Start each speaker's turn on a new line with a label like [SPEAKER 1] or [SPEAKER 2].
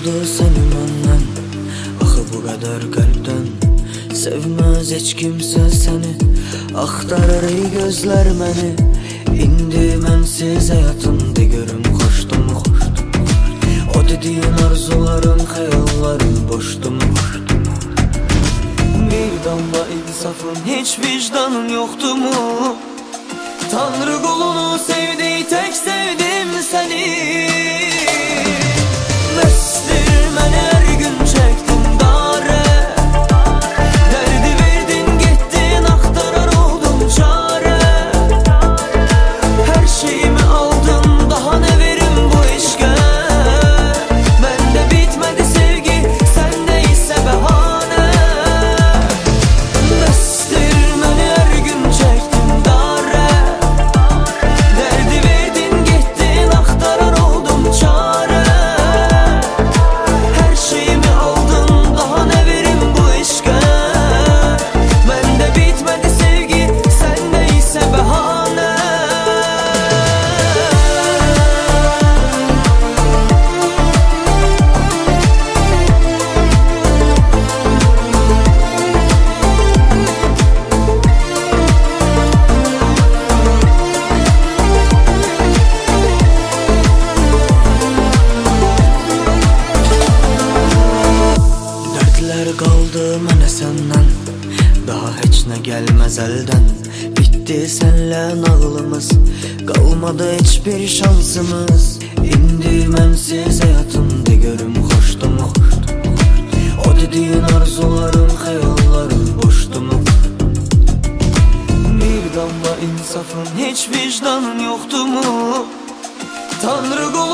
[SPEAKER 1] oldu seni məndən? Axı bu qədər qəlbdən sevməz heç kimsə səni. Axtarır ey gözlər məni. İndi mənsiz həyatımda görüm xoşdum, xoşdum. O dediyin arzuların, xəyalların boşdum, boşdum. Bir damla insafın, heç vicdanın yoxdur mu? Tanrı qulunu sevdi, tək sevdim səni. Məstir mənə hər gün çəkdim darə. Dərdi verdin, getdin, axtarar oldum çarə. Hər şeyimi aldın, daha nə verim bu eşqə? Məndə bitmədi sevgi, səndə isə bəhanə. Məstir mənə hər gün çəkdim darə. Dərdi verdin, getdin, axtarar oldum çarə. Hər şeyimi aldın, daha nə verim bu eşqə? Məndə bitmədi sevgi, səndə isə bəhanə. Dərdlər qaldı mənə səndən, daha heç nə gəlməz əldən. Bitdi sənlə nağılımız, qalmadı heç bir şansımız. İndi mənsiz həyatımda görüm xoşdum, xoşdum. O dediyin arzuların, xəyalların boşdum. Bir damla insafın, heç vicdanın yoxdur mu? Tanrı qul